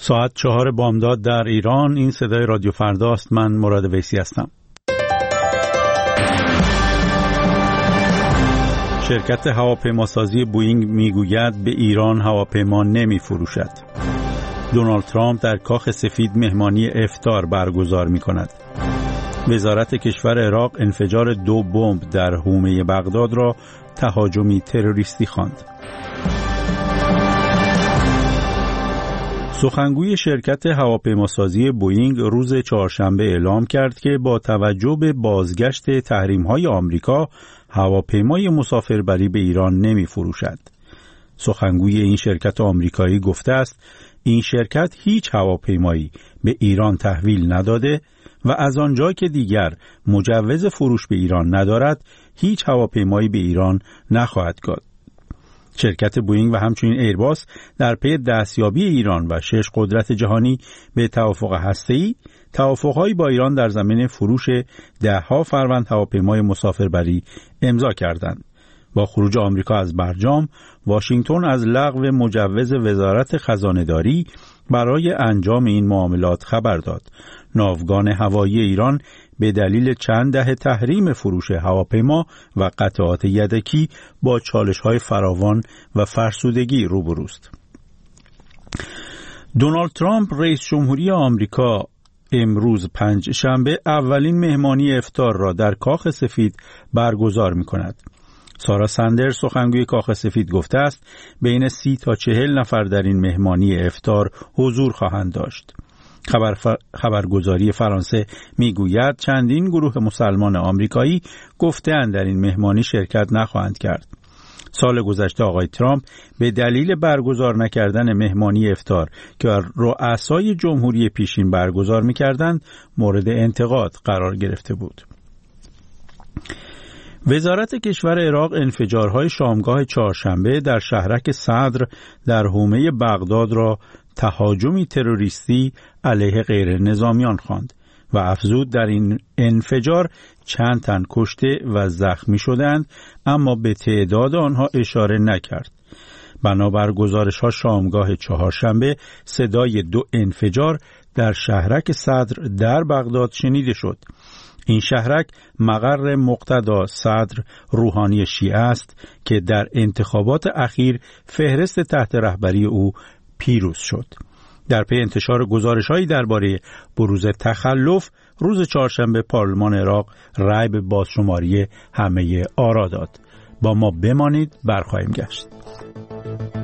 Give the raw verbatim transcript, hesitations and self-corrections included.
ساعت چهار بامداد در ایران. این صدای رادیو فرداست. من مراد ویسی هستم. شرکت هواپیماسازی بوئینگ میگوید به ایران هواپیما نمی فروشد. دونالد ترامپ در کاخ سفید مهمانی افطار برگزار می کند. وزارت کشور عراق انفجار دو بمب در حومه بغداد را تهاجمی تروریستی خواند. سخنگوی شرکت هواپیماسازی بوئینگ روز چهارشنبه اعلام کرد که با توجه به بازگشت تحریم‌های آمریکا هواپیمای مسافربری به ایران نمی فروشد. سخنگوی این شرکت آمریکایی گفته است این شرکت هیچ هواپیمایی به ایران تحویل نداده و از آنجا که دیگر مجوز فروش به ایران ندارد هیچ هواپیمایی به ایران نخواهد داد. شرکت بوئینگ و همچنین ایرباس در پی دستیابی ایران و شش قدرت جهانی به توافق هسته‌ای توافق‌هایی با ایران در زمینه فروش ده‌ها فروند هواپیمای مسافربری امضا کردند. با خروج آمریکا از برجام، واشنگتن از لغو مجوز وزارت خزانه‌داری برای انجام این معاملات خبر داد. ناوگان هوایی ایران به دلیل چند دهه تحریم فروش هواپیما و قطعات یدکی با چالش‌های فراوان و فرسودگی روبروست. دونالد ترامپ رئیس جمهوری آمریکا امروز پنج شنبه اولین مهمانی افطار را در کاخ سفید برگزار می‌کند. سارا سندرز سخنگوی کاخ سفید گفته است بین سی تا چهل نفر در این مهمانی افطار حضور خواهند داشت. خبر ف... خبرگزاری فرانسه میگوید چندین گروه مسلمان آمریکایی گفته‌اند در این مهمانی شرکت نخواهند کرد. سال گذشته آقای ترامپ به دلیل برگزار نکردن مهمانی افطار که رؤسای جمهوری پیشین برگزار می‌کردند مورد انتقاد قرار گرفته بود. وزارت کشور عراق انفجارهای شامگاه چهارشنبه در شهرک صدر در حومه بغداد را تهاجمی تروریستی علیه غیر نظامیان خواند و افزود در این انفجار چند تن کشته و زخمی شدند اما به تعداد آنها اشاره نکرد. بنابر گزارش‌ها شامگاه چهارشنبه صدای دو انفجار در شهرک صدر در بغداد شنیده شد. این شهرک مقر مقتدا صدر روحانی شیعه است که در انتخابات اخیر فهرست تحت رهبری او پیروز شد. در پی انتشار گزارش‌هایی درباره بروز تخلف روز چهارشنبه پارلمان عراق رأی به بازشماری همه آرا داد. با ما بمانید، برخواهیم گشت.